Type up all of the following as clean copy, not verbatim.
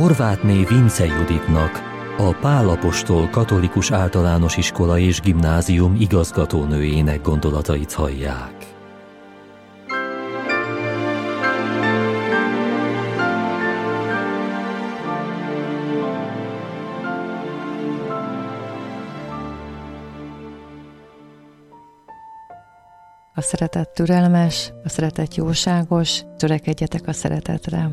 Horvátné Vince Juditnak, a Pál apostol katolikus általános iskola és gimnázium igazgatónőjének gondolatait hallják. A szeretet türelmes, a szeretet jóságos, törekedjetek a szeretetre.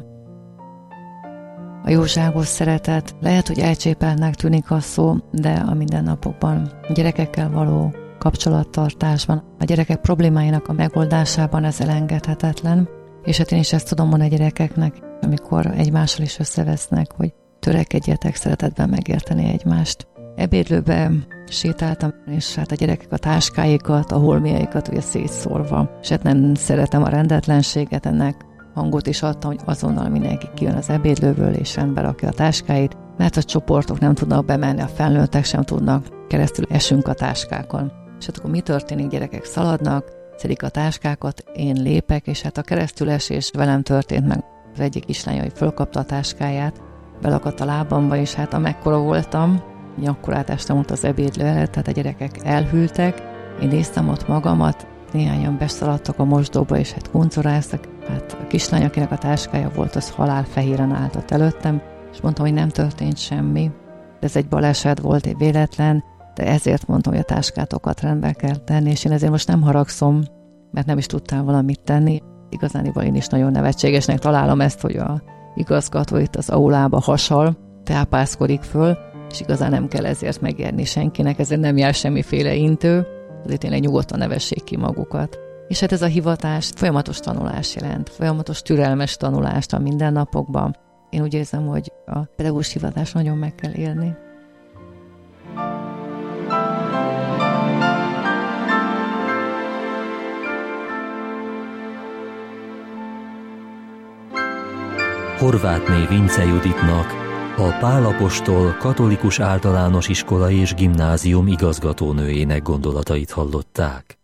A jóságos szeretet, lehet, hogy elcsépeltnek tűnik a szó, de a mindennapokban, a gyerekekkel való kapcsolattartásban, a gyerekek problémáinak a megoldásában ez elengedhetetlen, és hát én is ezt tudom mondani a gyerekeknek, amikor egymással is összevesznek, hogy törekedjetek szeretetben megérteni egymást. Ebédlőbe sétáltam, és hát a gyerekek a táskáikat, a holmiaikat ugye szétszórva, és hát nem szeretem a rendetlenséget, ennek hangot is adtam, hogy azonnal mindenki kijön az ebédlőből, és rendbe rakja a táskáit, mert a csoportok nem tudnak bemenni, a felnőttek sem tudnak, keresztül esünk a táskákon. És hát akkor mi történik? Gyerekek szaladnak, szedik a táskákat, én lépek, és hát a keresztülesés velem történt meg. Az egyik kislány, hogy fölkapta a táskáját, belakadt a lábamba, és hát amekkora voltam, akkorát estem ott az ebédlő előtt, tehát a gyerekek elhűltek, én néztem ott magamat, néhányan beszaladtak a mosdóba, és hát kuncoráztak. Hát a kislány, akinek a táskája volt, az halálfehéren állt ott előttem, és mondtam, hogy nem történt semmi. Ez egy baleset volt, egy véletlen, de ezért mondtam, hogy a táskátokat rendbe kell tenni, és én ezért most nem haragszom, mert nem is tudtál valamit tenni. Igazániból én is nagyon nevetségesnek találom ezt, hogy a igazgató itt az aulába hasal, tápászkodik föl, és igazán nem kell ezért megérni senkinek, ezért nem jár semmiféle intő, azért tényleg nyugodtan nevessék ki magukat. És hát ez a hivatás folyamatos tanulás jelent, folyamatos türelmes tanulást a mindennapokban. Én úgy érzem, hogy a pedagógus hivatást nagyon meg kell élni. Horvátné Vince Juditnak, a Pál apostol katolikus általános iskola és gimnázium igazgatónőjének gondolatait hallották.